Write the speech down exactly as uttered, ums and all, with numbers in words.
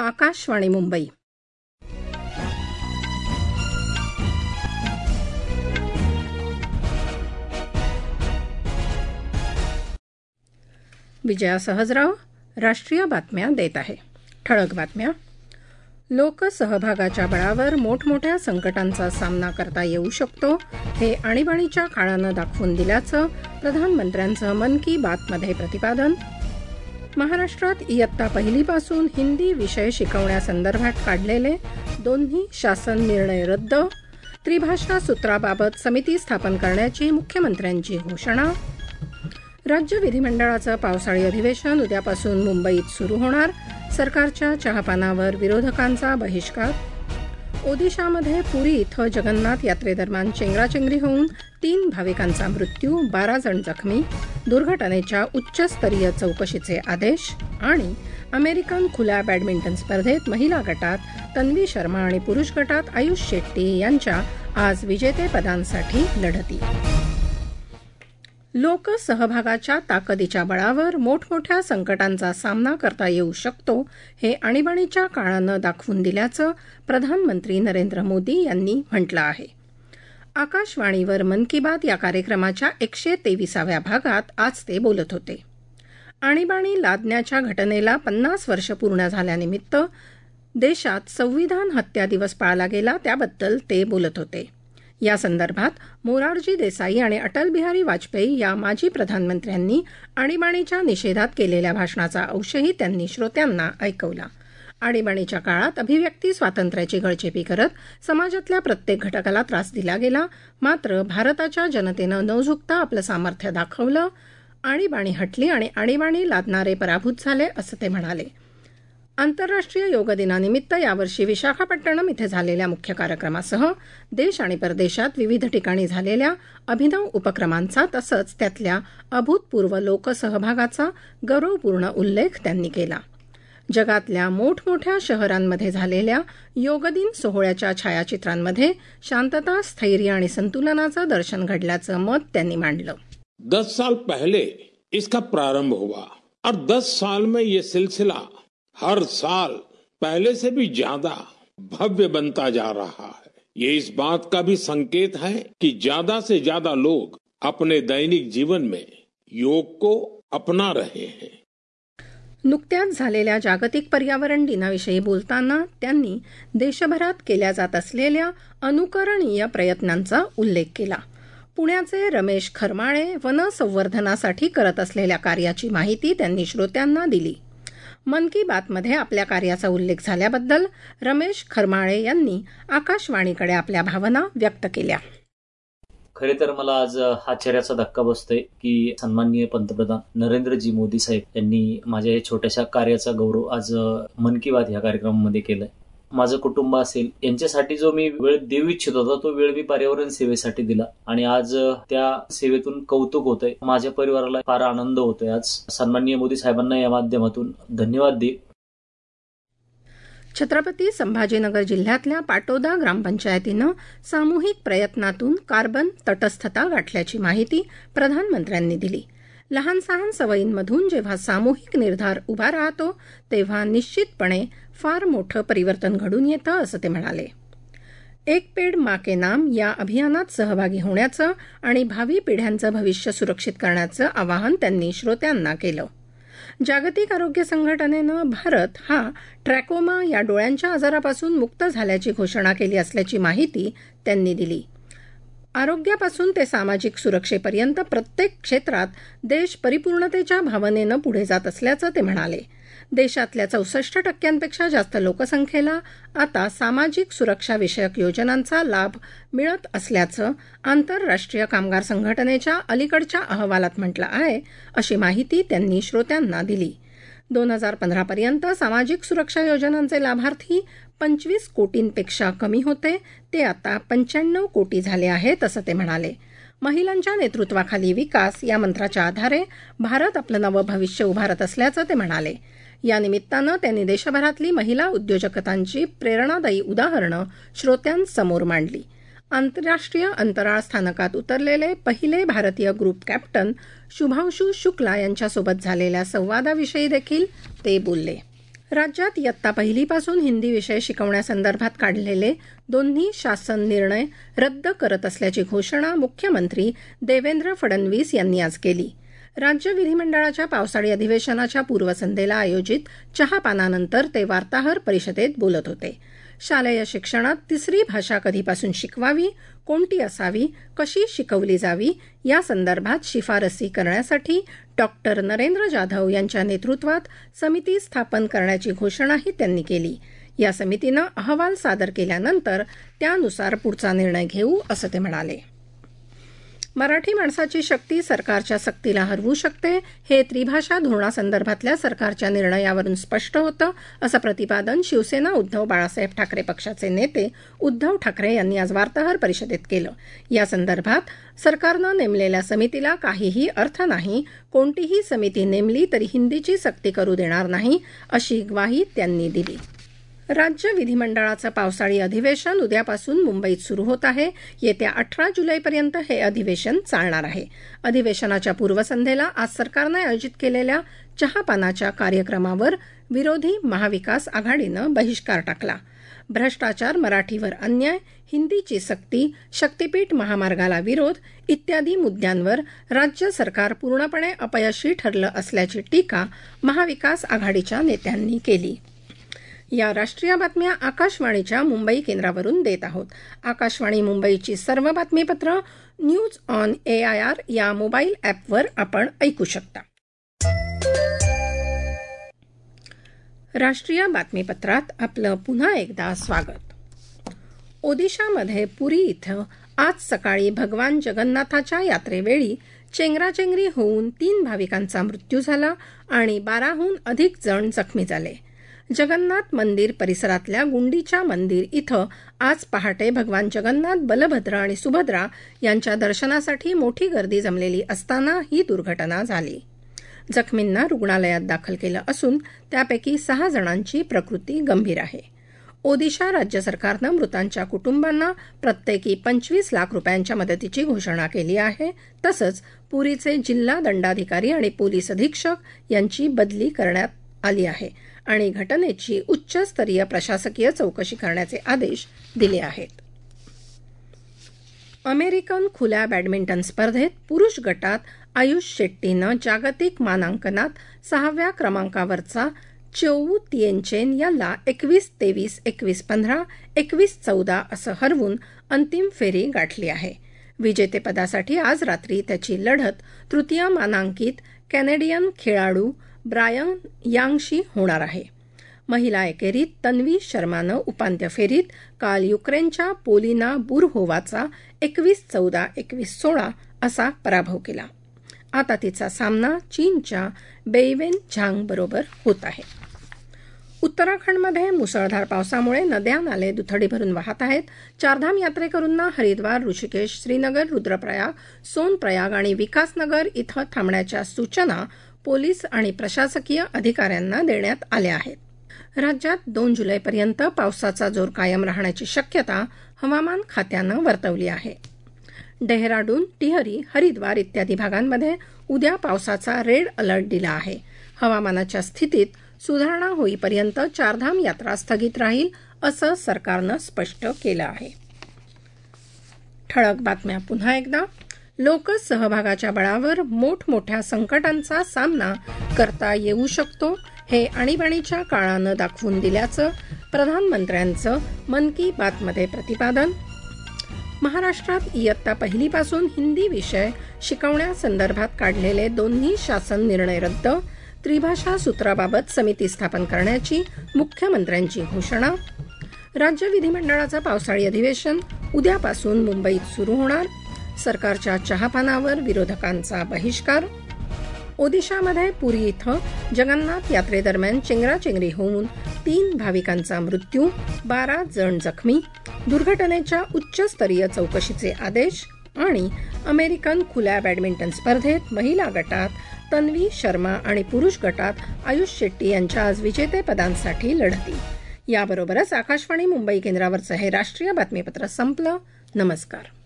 आकाशवाणी मुंबई. विजया सहजराव राष्ट्रीय बातम्या देत आहे. ठळक बातम्या. लोकसहभागाच्या बळावर मोठमोठ्या संकटांचा सामना करता येऊ शकतो हे आणीबाणीच्या काळानं दाखवून दिल्याचं प्रधानमंत्र्यांचं मन की बातमध्ये प्रतिपादन. महाराष्ट्रात इयत्ता पहिलीपासून हिंदी विषय शिकवण्यासंदर्भात काढलेले दोन्ही शासन निर्णय रद्द. त्रिभाषा सूत्राबाबत समिती स्थापन करण्याची मुख्यमंत्र्यांची घोषणा. राज्य विधिमंडळाचं पावसाळी अधिवेशन उद्यापासून मुंबईत सुरू होणार. सरकारच्या चहापानावर विरोधकांचा बहिष्कार. ओदिशामध्ये पुरी इथं जगन्नाथ यात्रेदरम्यान चेंगराचेंगरी होऊन तीन भाविकांचा मृत्यू, बारा जण जखमी. दुर्घटनेच्या उच्चस्तरीय चौकशीचे आदेश. आणि अमेरिकन खुल्या बॅडमिंटन स्पर्धेत महिला गटात तन्वी शर्मा आणि पुरुष गटात आयुष शेट्टी यांच्या आज विजेतेपदांसाठी लढती. लोकसहभागाच्या ताकदीच्या बळावर मोठमोठ्या संकटांचा सामना करता येऊ शकतो हे आणीबाणीच्या काळानं दाखवून दिल्याचं प्रधानमंत्री नरेंद्र मोदी यांनी म्हटलं आहे. आकाशवाणीवर मन की बात या कार्यक्रमाच्या एकशे तेविसाव्या भागात आज ते बोलत होते. आणीबाणी लादण्याच्या घटनेला पन्नास वर्ष पूर्ण झाल्यानिमित्त देशात संविधान हत्या दिवस पाळला गेला त्याबद्दल ते बोलत होते. या संदर्भात मोरारजी देसाई आणि अटल बिहारी वाजपेयी या माजी प्रधानमंत्र्यांनी आणीबाणीच्या निषेधात केलेल्या भाषणाचा अंशही त्यांनी श्रोत्यांना ऐकवला. आणीबाणीच्या काळात अभिव्यक्ती स्वातंत्र्याची गळचेपी करत समाजातल्या प्रत्येक घटकाला त्रास दिला गेला. मात्र भारताच्या जनतेनं न झुकता आपलं सामर्थ्य दाखवलं. आणीबाणी हटली आणि आणीबाणी लादणारे पराभूत झाले असं ते म्हणाले. आंतरराष्ट्रीय योग दिनानिमित्त यावर्षी विशाखापट्टणम इथे झालेल्या मुख्य कार्यक्रमासह देश आणि परदेशात विविध ठिकाणी झालेल्या अभिनव उपक्रमांचा तसंच त्यातल्या अभूतपूर्व लोकसहभागाचा गौरवपूर्ण उल्लेख त्यांनी केला. जगातल्या मोठमोठ्या शहरांमध्ये झालेल्या योगदिन सोहळ्याच्या छायाचित्रांमध्ये शांतता, स्थैर्य आणि संतुलनाचं दर्शन घडल्याचं मत त्यांनी मांडलं. दस साल पहले इसका प्रारंभ हुआ और दस साल में ये सिलसिला हर साल पहले से भी ज्यादा भव्य बनता जा रहा है. ये इस बात का भी संकेत है कि ज्यादा से ज्यादा लोग अपने दैनिक जीवन में योग को अपना रहे हैं. नुकत्याच झालेल्या जागतिक पर्यावरण दिनाविषयी बोलताना त्यांनी देशभरात केल्या जात असलेल्या अनुकरणीय प्रयत्नांचा उल्लेख केला. पुण्याचे रमेश खरमाळे वन संवर्धनासाठी करत असलेल्या कार्याची माहिती त्यांनी श्रोत्यांना दिली. मन की बातमध्ये आपल्या कार्याचा उल्लेख झाल्याबद्दल रमेश खरमाळे यांनी आकाशवाणीकडे आपल्या भावना व्यक्त केल्या. खरे तर मला आज हा चेहऱ्याचा धक्का बसतोय की सन्माननीय पंतप्रधान नरेंद्रजी मोदी साहेब यांनी माझ्या या छोट्याशा कार्याचा गौरव आज मन की बात या कार्यक्रमामध्ये केलाय. माझं कुटुंब असेल यांच्यासाठी जो मी वेळ देऊ इच्छित होता तो वेळ मी पर्यावरण सेवेसाठी दिला आणि आज त्या सेवेतून कौतुक होतंय. माझ्या परिवाराला फार आनंद होतोय. आज सन्माननीय मोदी साहेबांना या माध्यमातून धन्यवाद दे. छत्रपती संभाजीनगर जिल्ह्यातल्या पाटोदा ग्रामपंचायतीनं सामूहिक प्रयत्नातून कार्बन तटस्थता गाठल्याची माहिती प्रधानमंत्र्यांनी दिली. लहान सहान सवयींमधून जेव्हा सामूहिक निर्धार उभा राहतो तेव्हा निश्चितपणे फार मोठं परिवर्तन घडून येतं असं ते म्हणाले. एक पेड माँ के नाम या अभियानात सहभागी होण्याचं आणि भावी पिढ्यांचं भविष्य सुरक्षित करण्याचं आवाहन त्यांनी श्रोत्यांना केलं. जागतिक आरोग्य संघटनेनं भारत हा ट्रॅकोमा या डोळ्यांच्या आजारापासून मुक्त झाल्याची घोषणा केली असल्याची माहिती त्यांनी दिली. आरोग्यापासून ते सामाजिक सुरक्षेपर्यंत प्रत्येक क्षेत्रात देश परिपूर्णतेच्या भावनेनं पुढे जात असल्याचं ते म्हणाले. देशातल्या चौसष्ट टक्क्यांपेक्षा जास्त लोकसंख्येला आता सामाजिक सुरक्षा विषयक योजनांचा लाभ मिळत असल्याचं आंतरराष्ट्रीय कामगार संघटनेच्या अलीकडच्या अहवालात म्हटलं आहे अशी माहिती त्यांनी श्रोत्यांना दिली. दोन हजार पंधरापर्यंत सामाजिक सुरक्षा योजनांचे लाभार्थी पंचवीस कोटींपेक्षा कमी होते, ते आता पंच्याण्णव कोटी झाले आहेत असं ते म्हणाले. महिलांच्या नेतृत्वाखाली विकास या मंत्राच्या आधारे भारत आपलं नवं भविष्य उभारत असल्याचं ते म्हणाले. या निमित्तानं त्यांनी देशभरातली महिला उद्योजकतांची प्रेरणादायी उदाहरणं श्रोत्यांसमोर मांडली. आंतरराष्ट्रीय अंतराळ स्थानकात उतरलेले पहिले भारतीय ग्रुप कॅप्टन शुभांशु शुक्ला यांच्यासोबत झालेल्या संवादाविषयी देखील ते बोलले. राज्यात इयत्ता पहिलीपासून हिंदी विषय शिकवण्यासंदर्भात काढलेले दोन्ही शासन निर्णय रद्द करत असल्याची घोषणा मुख्यमंत्री देवेंद्र फडणवीस यांनी आज केली. राज्य विधिमंडळाच्या पावसाळी अधिवेशनाच्या पूर्वसंध्येला आयोजित चहापानानंतर ते वार्ताहर परिषदेत बोलत होते. शालेय शिक्षणात तिसरी भाषा कधीपासून शिकवावी, कोणती असावी, कशी शिकवली जावी या संदर्भात शिफारसी करण्यासाठी डॉक्टर नरेंद्र जाधव यांच्या नेतृत्वात समिती स्थापन करण्याची घोषणाही त्यांनी केली. या समितीनं अहवाल सादर केल्यानंतर त्यानुसार पुढचा निर्णय घेऊ असं ते म्हणाले. मराठी माणसाची शक्ती सरकारच्या सक्तीला हरवू शकते, हे त्रिभाषा धोरणासंदर्भातल्या सरकारच्या निर्णयावरून स्पष्ट होतं, असं प्रतिपादन शिवसेना उद्धव बाळासाहेब ठाकरे पक्षाचे नेते उद्धव ठाकरे यांनी आज वार्ताहर परिषदेत केलं. या संदर्भात सरकारनं नेमलेल्या समितीला काहीही अर्थ नाही, कोणतीही समिती नेमली तरी हिंदीची सक्ती करू देणार नाही, अशी ग्वाही त्यांनी दिली. राज्य विधिमंडळाचं पावसाळी अधिवेशन उद्यापासून मुंबईत सुरू होत आहे. येत्या अठरा जुलैपर्यंत हे अधिवेशन चालणार आहे. अधिवेशनाच्या पूर्वसंध्येला आज सरकारनं आयोजित केलेल्या चहापानाच्या कार्यक्रमावर विरोधी महाविकास आघाडीनं बहिष्कार टाकला. भ्रष्टाचार, मराठीवर अन्याय, हिंदीची सक्ती, शक्तीपीठ महामार्गाला विरोध इत्यादी मुद्द्यांवर राज्य सरकार पूर्णपणे अपयशी ठरलं असल्याची टीका महाविकास आघाडीच्या नेत्यांनी केली. या राष्ट्रीय बातम्या आकाशवाणीच्या मुंबई केंद्रावरून देत आहोत. आकाशवाणी मुंबईची सर्व बातमीपत्र न्यूज ऑन एआयआर या मोबाईल ॲपवर आपण ऐकू शकता. राष्ट्रीय बातमीपत्रात आपलं पुन्हा एकदा स्वागत. ओदिशामध्ये पुरी इथं आज सकाळी भगवान जगन्नाथाच्या यात्रेवेळी चेंगराचेंगरी होऊन तीन भाविकांचा मृत्यू झाला आणि बाराहून अधिक जण जखमी झाले. जगन्नाथ मंदिर परिसरातल्या गुंडीच्या मंदिर इथं आज पहाटे भगवान जगन्नाथ, बलभद्र आणि सुभद्रा यांच्या दर्शनासाठी मोठी गर्दी जमलेली असताना ही दुर्घटना झाली. जखमींना रुग्णालयात दाखल केलं असून त्यापैकी सहा जणांची प्रकृती गंभीर आहे. ओदिशा राज्य सरकारनं मृतांच्या कुटुंबांना प्रत्येकी पंचवीस लाख रुपयांच्या मदतीची घोषणा केली आहे. तसंच पुरीचे जिल्हा दंडाधिकारी आणि पोलीस अधीक्षक यांची बदली करण्यात आली आहे आणि घटनेची उच्चस्तरीय प्रशासकीय चौकशी करण्याचे आदेश दिले आहेत. अमेरिकन खुल्या बॅडमिंटन स्पर्धेत पुरुष गटात आयुष शेट्टीनं जागतिक मानांकनात सहाव्या क्रमांकावरचा चोवू तिएनचेन याला एकवीस तेवीस, एकवीस पंधरा, एकवीस चौदा असं हरवून अंतिम फेरी गाठली आहे. विजेतेपदासाठी आज रात्री त्याची लढत तृतीय मानांकित कॅनेडियन खेळाडू ब्रायन यांगशी होणार आहे. महिला एकेरीत तन्वी शर्मानं उपांत्य फेरीत काल युक्रेनच्या पोलिना बुरहोवाचा एकवीस चौदा, एकवीस सोळा असा पराभव केला. आता तिचा सामना चीनच्या बेईवेन झांग बरोबर होत आहे. उत्तराखंडमध्ये मुसळधार पावसामुळे नद्या नाले दुथडी भरून वाहत आहेत. चारधाम यात्रेकरूंना हरिद्वार, ऋषिकेश, श्रीनगर, रुद्रप्रयाग, सोनप्रयाग आणि विकासनगर इथं थांबण्याच्या सूचना पोलीस आणि प्रशासकीय अधिकाऱ्यांना देण्यात आल्या आहेत. राज्यात दोन जुलैपर्यंत पावसाचा जोर कायम राहण्याची शक्यता हवामान खात्यानं वर्तवली आहे. डेहराडून, टिहरी, हरिद्वार इत्यादी भागांमध्ये उद्या पावसाचा रेड अलर्ट दिला आहे. हवामानाच्या स्थितीत सुधारणा होईपर्यंत चारधाम यात्रा स्थगित राहील असं सरकारनं स्पष्ट केलं आहे. ठळक बातम्या पुन्हा एकदा. लोकसहभागाच्या बळावर मोठमोठ्या संकटांचा सामना करता येऊ शकतो, हे आणीबाणीच्या काळानं दाखवून दिल्याचं प्रधानमंत्र्यांचं मन की बातमध्ये प्रतिपादन. महाराष्ट्रात इयत्ता पहिलीपासून हिंदी विषय शिकवण्यासंदर्भात काढलेले दोन्ही शासन निर्णय रद्द. त्रिभाषा सूत्राबाबत समिती स्थापन करण्याची मुख्यमंत्र्यांची घोषणा. राज्य विधिमंडळाचं पावसाळी अधिवेशन उद्यापासून मुंबईत सुरू होणार. सरकारच्या चहापानावर विरोधकांचा बहिष्कार. ओदिशामध्ये पुरी इथं जगन्नाथ यात्रेदरम्यान चेंगराचेंगरी होऊन तीन भाविकांचा मृत्यू, बारा जण जखमी. दुर्घटनेच्या उच्चस्तरीय चौकशीचे आदेश. आणि अमेरिकन खुल्या बॅडमिंटन स्पर्धेत महिला गटात तन्वी शर्मा आणि पुरुष गटात आयुष शेट्टी यांच्या आज विजेतेपदांसाठी लढती. याबरोबरच आकाशवाणी मुंबई केंद्रावरचं हे राष्ट्रीय बातमीपत्र संपलं. नमस्कार.